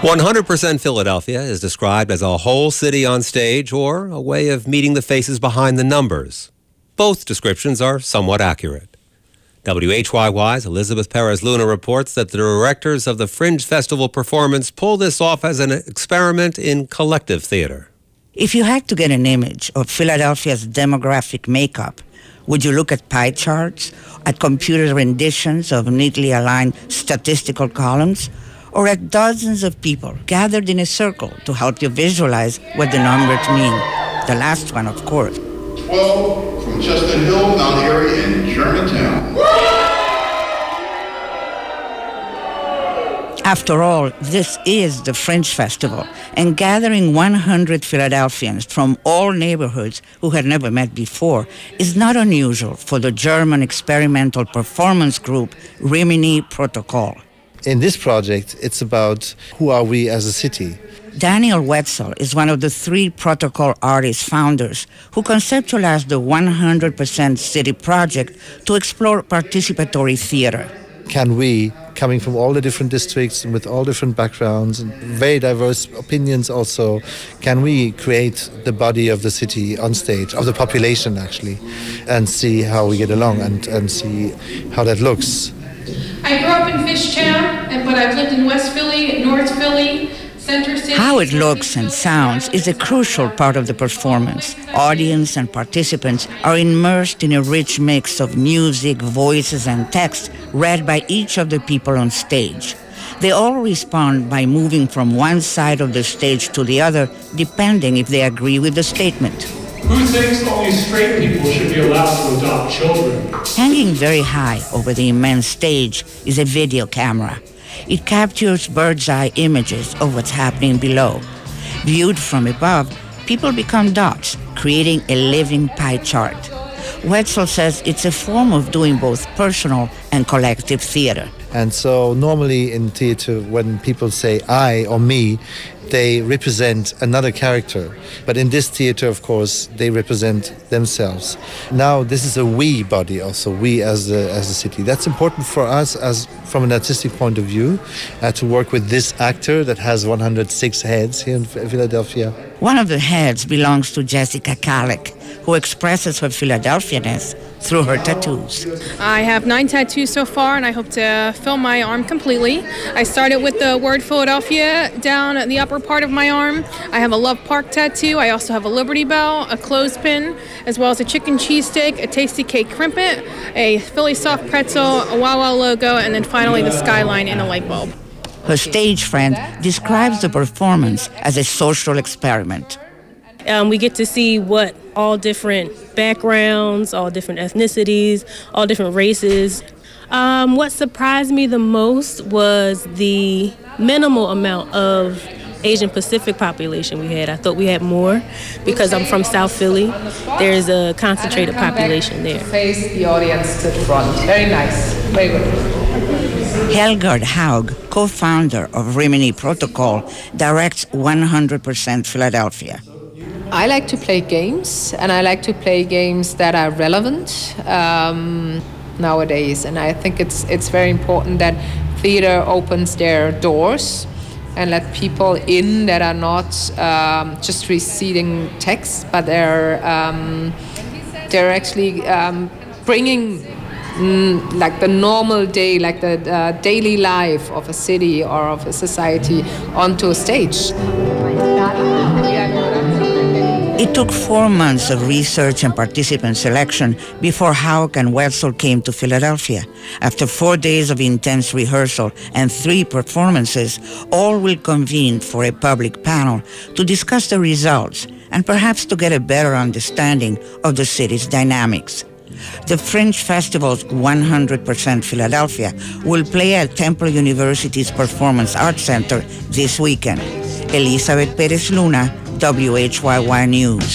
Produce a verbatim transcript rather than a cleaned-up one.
one hundred percent Philadelphia is described as a whole city on stage or a way of meeting the faces behind the numbers. Both descriptions are somewhat accurate. W H Y Y's Elizabeth Perez Luna reports that the directors of the Fringe Festival performance pull this off as an experiment in collective theater. If you had to get an image of Philadelphia's demographic makeup, would you look at pie charts, at computer renditions of neatly aligned statistical columns, or at dozens of people gathered in a circle to help you visualize what the numbers mean? The last one, of course. twelve from Chestnut Hill, Mount Airy, and Germantown. After all, this is the Fringe Festival, and gathering one hundred Philadelphians from all neighborhoods who had never met before is not unusual for the German experimental performance group Rimini Protocol. In this project, it's about who are we as a city. Daniel Wetzel is one of the three Protocol artist founders who conceptualized the one hundred percent City project to explore participatory theater. Can we, coming from all the different districts and with all different backgrounds and very diverse opinions also, can we create the body of the city on stage, of the population actually, and see how we get along and, and see how that looks. I grew up in Fishtown, but I've lived in West Philly, North Philly, Center City. How it looks and sounds is a crucial part of the performance. Audience and participants are immersed in a rich mix of music, voices, and text read by each of the people on stage. They all respond by moving from one side of the stage to the other, depending if they agree with the statement. Who thinks only straight people should be allowed to adopt children? Hanging very high over the immense stage is a video camera. It captures bird's-eye images of what's happening below. Viewed from above, people become dots, creating a living pie chart. Wetzel says it's a form of doing both personal and collective theater. And so normally in theater, when people say I or me, they represent another character. But in this theater, of course, they represent themselves. Now, this is a we body also, we as a, as a city. That's important for us as from an artistic point of view, uh, to work with this actor that has one hundred six heads here in Philadelphia. One of the heads belongs to Jessica Kalek, who expresses her Philadelphianness through her tattoos. I have nine tattoos so far, and I hope to fill my arm completely. I started with the word Philadelphia down at the upper part of my arm. I have a Love Park tattoo. I also have a Liberty Bell, a clothespin, as well as a chicken cheesesteak, a Tasty Cake Crimpet, a Philly Soft Pretzel, a Wawa logo, and then finally the skyline and a light bulb. Her stage friend describes the performance as a social experiment. Um, we get to see what all different backgrounds, all different ethnicities, all different races. Um, what surprised me the most was the minimal amount of Asian Pacific population we had. I thought we had more because I'm from South Philly. There's a concentrated population there. Face the audience to the front. Very nice. Very good. Helgard Haug, co-founder of Rimini Protocol, directs one hundred percent Philadelphia. I like to play games, and I like to play games that are relevant um, nowadays. And I think it's it's very important that theater opens their doors and let people in that are not um, just receiving text, but they're um, they're actually um, bringing mm, like the normal day, like the uh, daily life of a city or of a society onto a stage. It took four months of research and participant selection before Haug and Wetzel came to Philadelphia. After four days of intense rehearsal and three performances, all will convene for a public panel to discuss the results and perhaps to get a better understanding of the city's dynamics. The Fringe Festival's one hundred percent Philadelphia will play at Temple University's Performance Arts Center this weekend. Elizabeth Perez Luna, W H Y Y News.